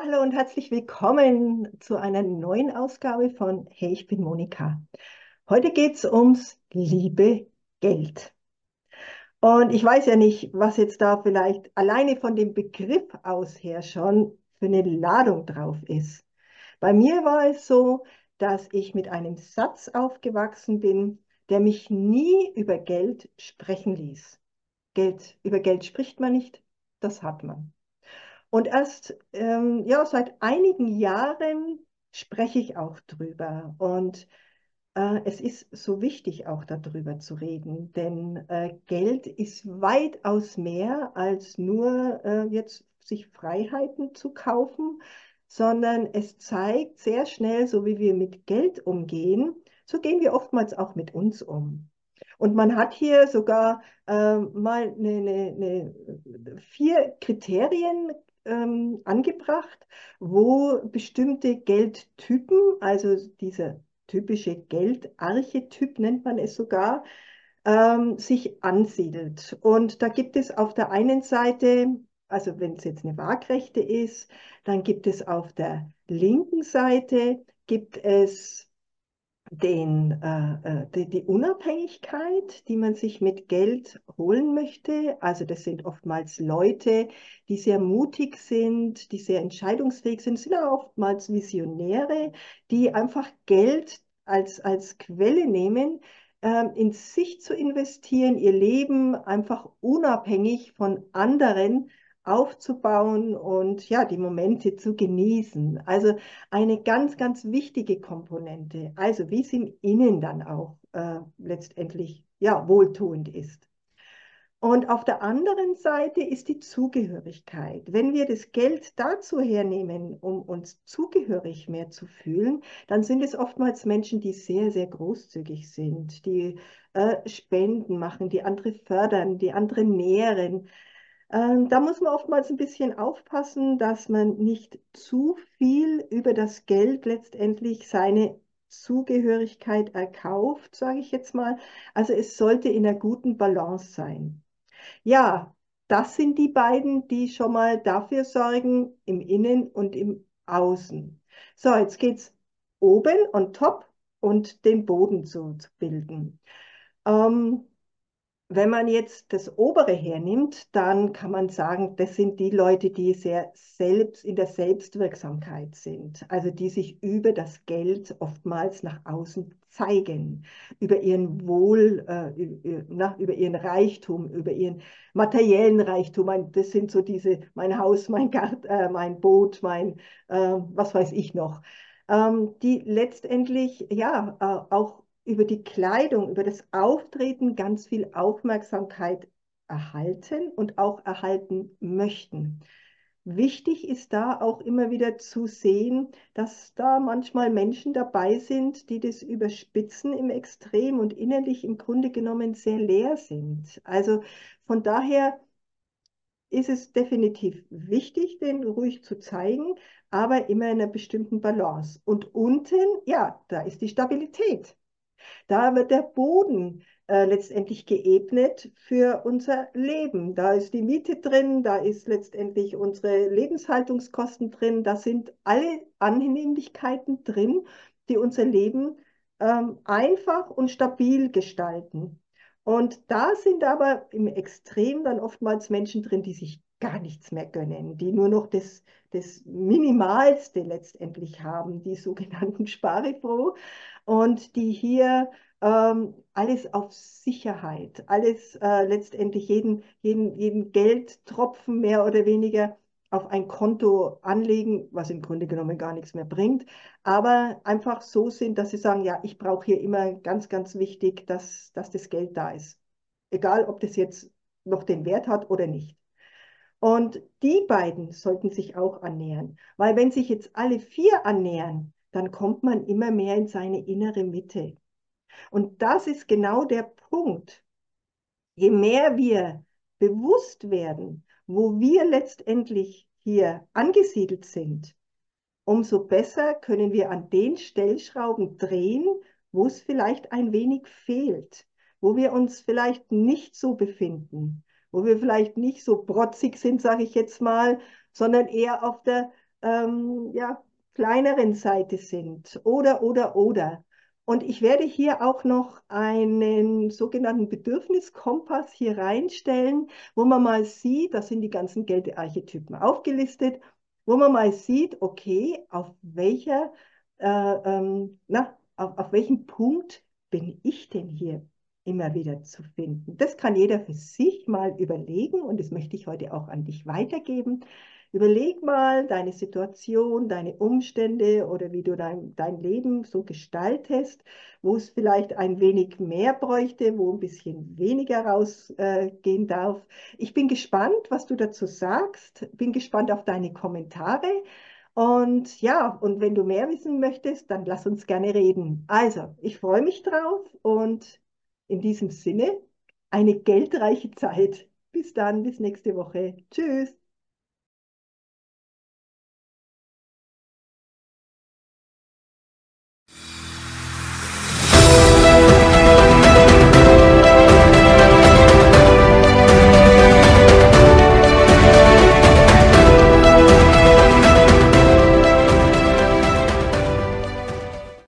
Hallo und herzlich willkommen zu einer neuen Ausgabe von Hey, ich bin Monika. Heute geht es ums liebe Geld. Und ich weiß ja nicht, was jetzt da vielleicht alleine von dem Begriff aus her schon für eine Ladung drauf ist. Bei mir war es so, dass ich mit einem Satz aufgewachsen bin, der mich nie über Geld sprechen ließ. Über Geld spricht man nicht, das hat man. Und erst ja, seit einigen Jahren spreche ich auch drüber. Und es ist so wichtig, auch darüber zu reden, denn Geld ist weitaus mehr als nur jetzt sich Freiheiten zu kaufen, sondern es zeigt sehr schnell, so wie wir mit Geld umgehen, so gehen wir oftmals auch mit uns um. Und man hat hier sogar mal vier Kriterien angebracht, wo bestimmte Geldtypen, also dieser typische Geldarchetyp nennt man es sogar, sich ansiedelt. Und da gibt es auf der einen Seite, also wenn es jetzt eine Waagrechte ist, dann gibt es auf der linken Seite, gibt es die Unabhängigkeit, die man sich mit Geld holen möchte. Also das sind oftmals Leute, die sehr mutig sind, die sehr entscheidungsfähig sind, sind auch oftmals Visionäre, die einfach Geld als Quelle nehmen, in sich zu investieren, ihr Leben einfach unabhängig von anderen aufzubauen und ja, die Momente zu genießen. Also eine ganz, ganz wichtige Komponente, also wie es im Innen dann auch letztendlich ja, wohltuend ist. Und auf der anderen Seite ist die Zugehörigkeit. Wenn wir das Geld dazu hernehmen, um uns zugehörig mehr zu fühlen, dann sind es oftmals Menschen, die sehr, sehr großzügig sind, die Spenden machen, die andere fördern, die andere nähren. Da muss man oftmals ein bisschen aufpassen, dass man nicht zu viel über das Geld letztendlich seine Zugehörigkeit erkauft, sage ich jetzt mal. Also es sollte in einer guten Balance sein. Ja, das sind die beiden, die schon mal dafür sorgen, im Innen und im Außen. So, jetzt geht es oben on top und den Boden zu bilden. Ähm, Wenn man jetzt das obere hernimmt, dann kann man sagen, das sind die Leute, die sehr selbst in der Selbstwirksamkeit sind, also die sich über das Geld oftmals nach außen zeigen, über ihren über ihren Reichtum, über ihren materiellen Reichtum. Das sind so diese, mein Haus, mein Garten, mein Boot, was weiß ich noch, die letztendlich ja auch über die Kleidung, über das Auftreten ganz viel Aufmerksamkeit erhalten und auch erhalten möchten. Wichtig ist da auch immer wieder zu sehen, dass da manchmal Menschen dabei sind, die das überspitzen im Extrem und innerlich im Grunde genommen sehr leer sind. Also von daher ist es definitiv wichtig, den ruhig zu zeigen, aber immer in einer bestimmten Balance. Und unten, ja, da ist die Stabilität. Da wird der Boden letztendlich geebnet für unser Leben. Da ist die Miete drin, da ist letztendlich unsere Lebenshaltungskosten drin, da sind alle Annehmlichkeiten drin, die unser Leben einfach und stabil gestalten. Und da sind aber im Extrem dann oftmals Menschen drin, die sich gar nichts mehr gönnen, die nur noch das Minimalste letztendlich haben, die sogenannten Sparefroh und die hier alles auf Sicherheit, alles letztendlich jeden Geldtropfen mehr oder weniger auf ein Konto anlegen, was im Grunde genommen gar nichts mehr bringt, aber einfach so sind, dass sie sagen, ja, ich brauche hier immer ganz, ganz wichtig, dass das Geld da ist. Egal, ob das jetzt noch den Wert hat oder nicht. Und die beiden sollten sich auch annähern, weil wenn sich jetzt alle vier annähern, dann kommt man immer mehr in seine innere Mitte. Und das ist genau der Punkt. Je mehr wir bewusst werden, wo wir letztendlich hier angesiedelt sind, umso besser können wir an den Stellschrauben drehen, wo es vielleicht ein wenig fehlt, wo wir uns vielleicht nicht so befinden, wo wir vielleicht nicht so protzig sind, sage ich jetzt mal, sondern eher auf der ja, kleineren Seite sind. Oder. Und ich werde hier auch noch einen sogenannten Bedürfniskompass hier reinstellen, wo man mal sieht, da sind die ganzen Geldarchetypen aufgelistet, wo man mal sieht, okay, auf welchem Punkt bin ich denn hier immer wieder zu finden? Das kann jeder für sich mal überlegen und das möchte ich heute auch an dich weitergeben. Überleg mal deine Situation, deine Umstände oder wie du dein Leben so gestaltest, wo es vielleicht ein wenig mehr bräuchte, wo ein bisschen weniger rausgehen darf. Ich bin gespannt, was du dazu sagst. Bin gespannt auf deine Kommentare. Und ja, und wenn du mehr wissen möchtest, dann lass uns gerne reden. Also, ich freue mich drauf und in diesem Sinne eine geldreiche Zeit. Bis dann, bis nächste Woche. Tschüss.